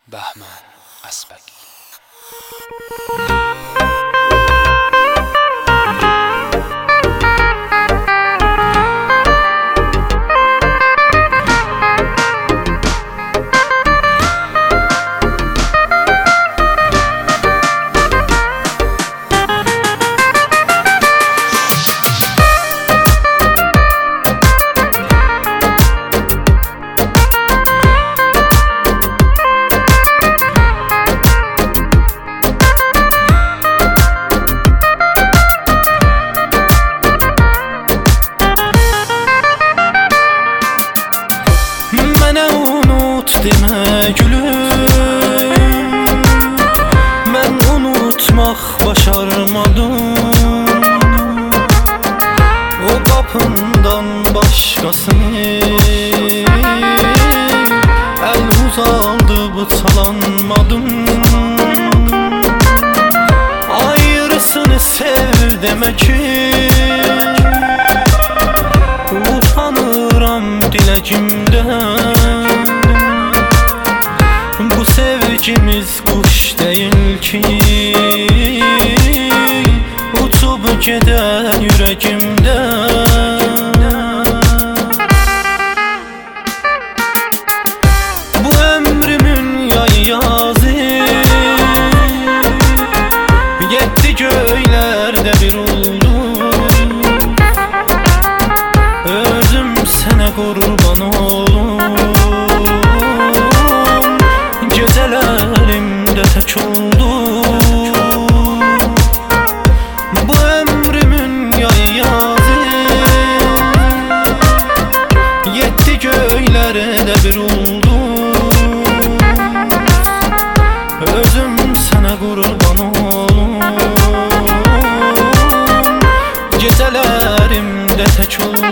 Bahman Asbagi. Mənə unut demə gülüm, mən unutmaq başarmadım. O qapından başqasını əl uzaldıb çalanmadım. Ayrısını sev demə ki, utanıram diləcimdən. Bu sevgimiz kuş değil ki, uçub gedər ürəyimdən. Bu ömrümün yay yazı, yetti göylərdə bir oldu. Özüm sənə qurban olum, gecələrimdə tək oldu. Bu ömrümün yay yazı, yetti göylərdə bir oldu. Özüm sənə qurban olum, gecələrimdə tək oldu.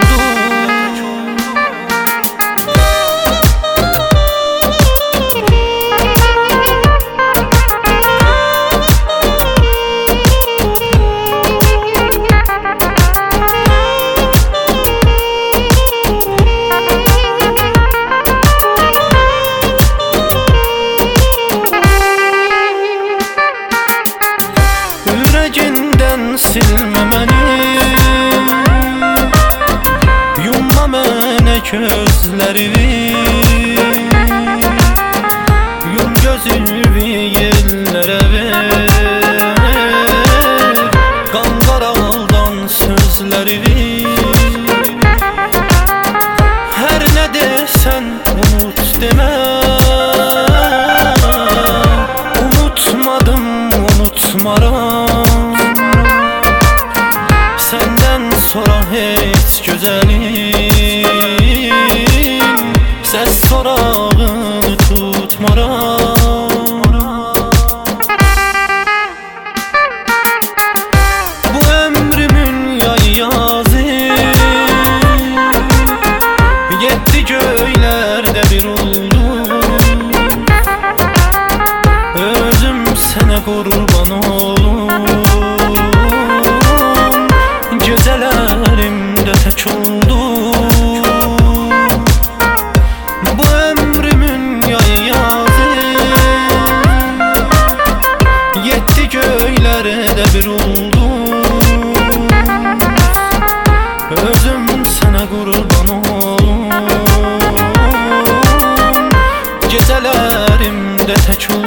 Ürəgindən silmə məni, yumma mənə gözlərini. Yum gözünü yerlərə ver, qanlar aldan sözlərini. Hər nə desən unut demə, unutmadım, unutmaram. Səndən sonra heç gözəlim, səs sorağını tutmaram. Bu ömrümün yay yazı, yetti göylərdə bir oldu. Özüm sənə qurban olum, gecələrimdə tək oldu. Bu ömrümün yay yazı, yetti göylərdə bir oldu. Özüm sənə qurban olum, gecələrimdə tək oldu.